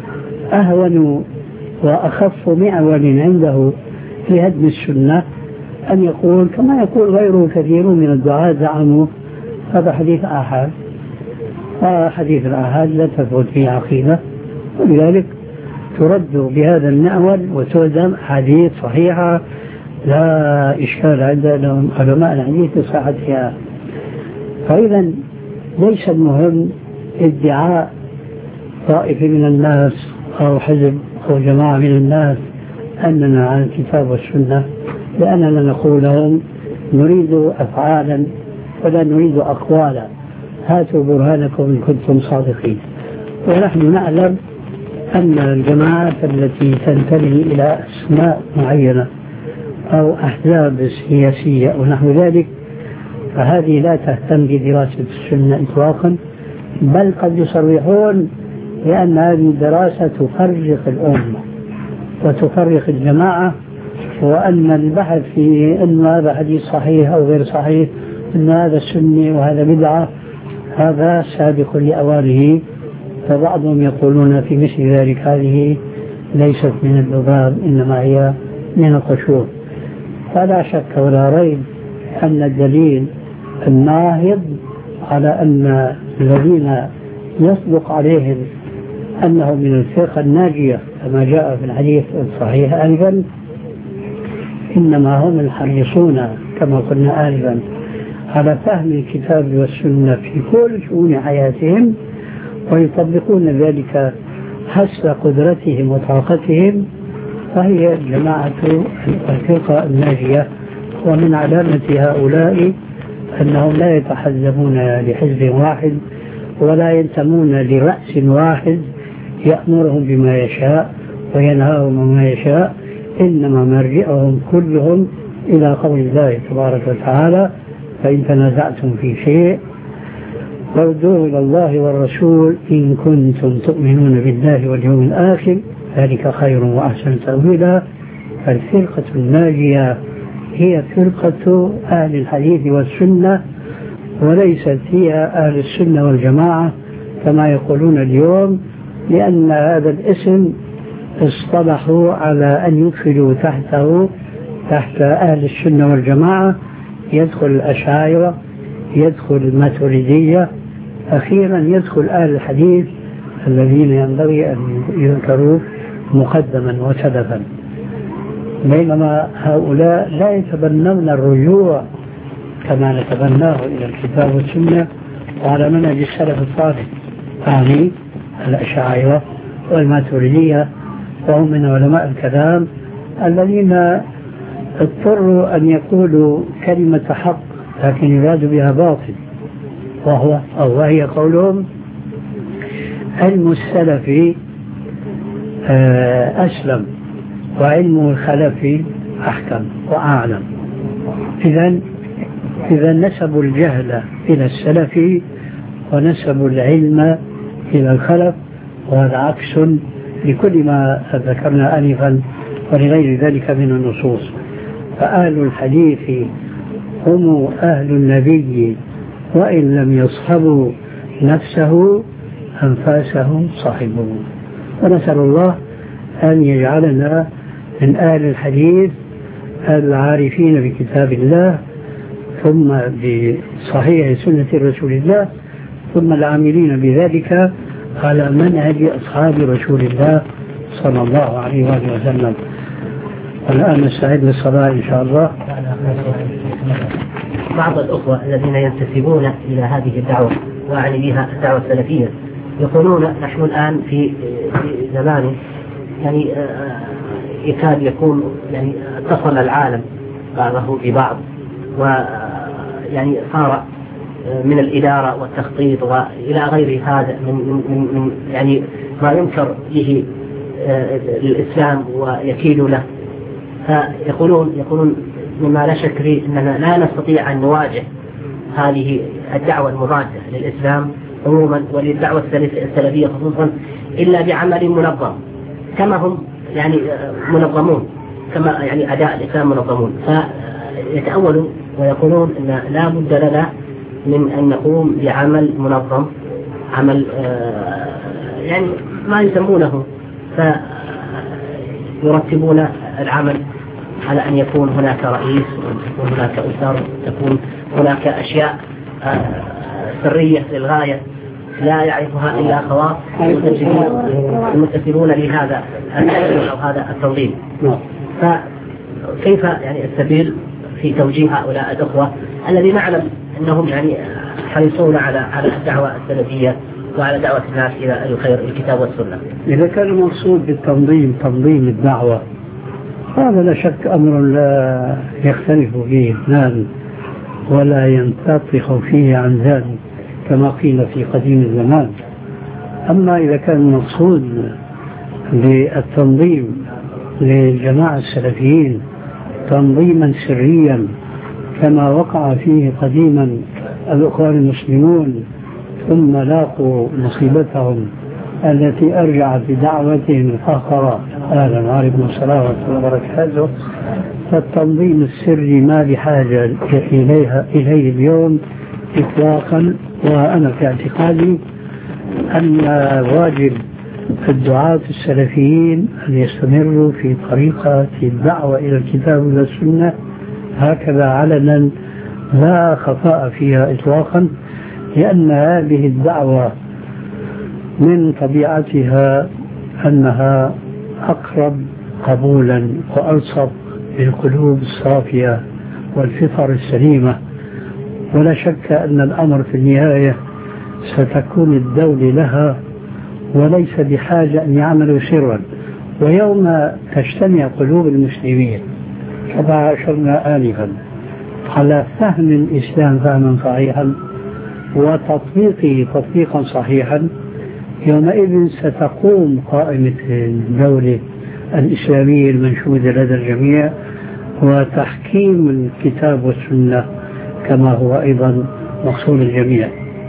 أهون وأخف معول عنده في هدم السنة أن يقول كما يقول غيره كثير من الدعاة زعموا هذا حديث آحاد، وحديث الآحاد لا تثبت فيه عقيدة، ولذلك ترد بهذا المعول وتهدم حديث صحيحة لا إشكال عند علماء الحديث بصحتها. فإذا ليس المهم ادعاء طائفة من الناس أو حزب أو جماعة من الناس أننا على الكتاب والسنة، لأننا نقول لهم نريد أفعالا ولا نريد أقوالا، هاتوا برهانكم إن كنتم صادقين. ونحن نعلم أن الجماعات التي تنتمي إلى أسماء معينة أو أحزاب سياسية أو نحو ذلك فهذه لا تهتم بدراسة السنة إطلاقا، بل قد يصرحون لأن هذه الدراسة تفرق الأمة وتفرق الجماعة، وأن البحث في أن هذا حديث صحيح أو غير صحيح، أن هذا سني وهذا بدعة، هذا سابق لأوانه. فبعضهم يقولون في مثل ذلك هذه ليست من الذباب إنما هي من القشور. فلا شك ولا ريب أن الدليل الناهض على أن الذين يصدق عليهم أنهم من الفرقة الناجية كما جاء في الحديث الصحيح أيضا إنما هم الحريصون كما قلنا آنفا على فهم الكتاب والسنة في كل شؤون حياتهم، ويطبقون ذلك حسب قدرتهم وطاقتهم، فهي الجماعة الفرقة الناجية. ومن علامة هؤلاء أنهم لا يتحزبون لحزب واحد ولا ينتمون لرأس واحد يأمرهم بما يشاء وينهاهم بما يشاء، إنما مرجعهم كلهم إلى قول الله تبارك وتعالى فإن تنازعتم في شيء فردوه إلى الله والرسول إن كنتم تؤمنون بالله واليوم الآخر ذلك خير وأحسن تأويلا. فالفرقة الناجية هي فرقة أهل الحديث والسنة، وليست هي أهل السنة والجماعة كما يقولون اليوم، لأن هذا الاسم اصطلحوا على أن يدخلوا تحته تحت أهل السنة والجماعة يدخل الأشاعرة، يدخل الماتريدية، أخيرا يدخل أهل الحديث الذين ينبغي أن يذكروا مقدما وسلفا. بينما هؤلاء لا يتبنون الرجوع كما نتبناه إلى الكتاب والسنة وعلى منهج السلف الصالح، يعني الأشاعرة والماتريدية، وهم من علماء الكلام الذين اضطروا أن يقولوا كلمة حق لكن يراد بها باطل، وهو أو وهي قولهم علم السلف أسلم وعلم الخلف أحكم وأعلم. إذا إذا نسبوا الجهل إلى السلف ونسبوا العلم إلى الخلف، وهذا عكس لكل ما ذكرنا آنفا ولغير ذلك من النصوص. فأهل الحديث هم أهل النبي وإن لم يصحبوا نفسه أنفاسهم صاحبه. ونسأل الله أن يجعلنا من أهل الحديث العارفين بكتاب الله ثم بصحيح سنة رسول الله ثم العاملين بذلك على منهج أصحاب رسول الله صلى الله عليه وآله وسلم. والآن نستعد للصلاة إن شاء الله. بعض الأخوة الذين ينتسبون إلى هذه الدعوة وأعني بها الدعوة السلفية يقولون نحن الآن في زمان يعني يكاد يكون يعني اتصل العالم بعضه ببعض، ويعني صار من الإدارة والتخطيط وإلى غير هذا من, من, من يعني ما ينكر به الإسلام ويكيد له. فيقولون يقولون مما لا شك فيه أننا لا نستطيع أن نواجه هذه الدعوة المضادة للإسلام عموما وللدعوة السلفية خصوصا إلا بعمل منظم كما هم يعني منظمون، كما يعني أداء الإسلام منظمون. فيتأولون ويقولون أن لا بد لنا من أن نقوم بعمل منظم، عمل يعني ما يسمونه، فيرتبون العمل على أن يكون هناك رئيس وتكون هناك أسر، تكون هناك أشياء سرية للغاية لا يعرفها إلا خواص المنتسبون لهذا أو هذا التنظيم. فكيف يعني السبيل في توجيه هؤلاء الأخوة الذين نعلم أنهم يعني حريصون على على الدعوة السلفية وعلى دعوة الناس إلى الخير الكتاب والسنة؟ إذا كان المقصود بالتنظيم تنظيم الدعوة هذا لا شك أمر لا يختلف فيه اثنان ولا ينتطق فيه عن ذلك كما قيل في قديم الزمان. أما إذا كان المقصود بالتنظيم للجماعة السلفيين تنظيما سريا كما وقع فيه قديما الأخوان المسلمون ثم لاقوا مصيبتهم التي أرجعت بدعوتهم الآخرة أهلا وعليكم السلام ورحمة الله وبركاته، فالتنظيم السري ما بحاجة إليها إليه اليوم إطلاقا. وأنا في اعتقادي أن واجب الدعاة السلفيين أن يستمروا في طريقة الدعوة إلى الكتاب والسنة هكذا علنا لا خفاء فيها إطلاقا، لأن هذه الدعوة من طبيعتها أنها أقرب قبولا وألصق للقلوب الصافية والفطر السليمة. ولا شك أن الأمر في النهاية ستكون الدولة لها وليس بحاجة أن يعملوا سرا. ويوم تجتمع قلوب المسلمين كما أشرنا آنفا على فهم الإسلام فهما صحيحا وتطبيقه تطبيقا صحيحا، يومئذ ستقوم قائمة الدولة الإسلامية المنشودة لدى الجميع وتحكيم الكتاب والسنة كما هو أيضا مقصود الجميع.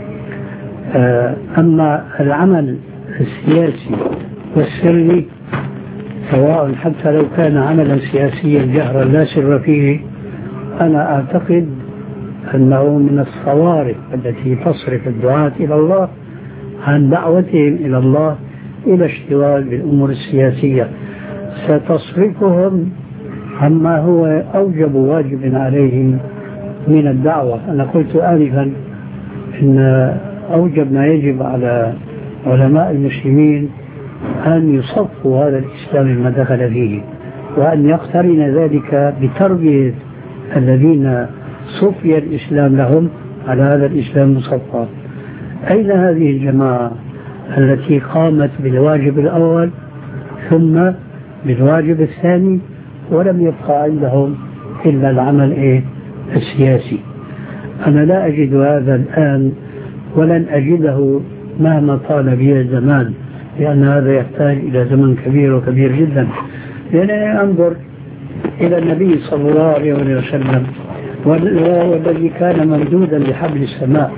أما العمل السياسي والسري سواء حتى لو كان عملا سياسيا جهرا لا سر فيه، أنا أعتقد أنه من الصوارف التي تصرف الدعاة إلى الله عن دعوتهم إلى الله إلى اشتغال بالأمور السياسية، ستصرفهم عما هو أوجب واجب عليهم من الدعوة. أنا قلت آنفا إن أوجب ما يجب على علماء المسلمين أن يصفوا هذا الإسلام ما دخل فيه وأن يقترن ذلك بتربية الذين صفي الإسلام لهم على هذا الإسلام المصفى. أين هذه الجماعة التي قامت بالواجب الأول ثم بالواجب الثاني ولم يبقى عندهم إلا العمل إيه السياسي؟ أنا لا أجد هذا الآن ولن أجده مهما طال بي الزمان، لأن هذا يحتاج إلى زمن كبير وكبير جدا. لأنني أنظر إلى النبي صلى الله عليه وسلم والذي كان ممدودا لحبل السماء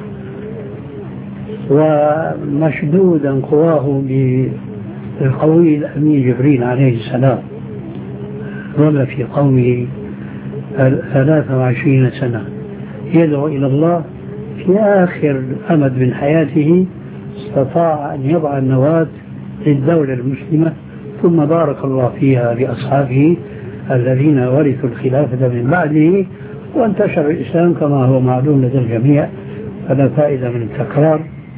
ومشدودا قواه بالقوي الأمين جبريل عليه السلام، ظل في قومه ثلاثة وعشرين سنة يدعو إلى الله. في آخر أمد من حياته استطاع أن يضع النواة للدولة المسلمة، ثم بارك الله فيها لأصحابه الذين ورثوا الخلافة من بعده، وانتشر الإسلام كما هو معلوم لدى الجميع، فلا فائدة من التكرار.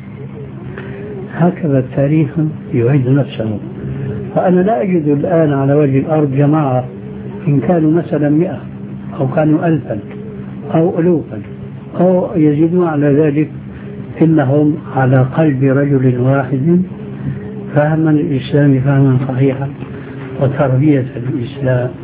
هكذا التاريخ يعيد نفسه. فأنا لا أجد الآن على وجه الأرض جماعة إن كانوا مثلا مئة أو كانوا ألفا أو ألوفا أو يزيدون على ذلك، إنهم على قلب رجل واحد فهما الإسلام فهما صحيحا وتربية الإسلام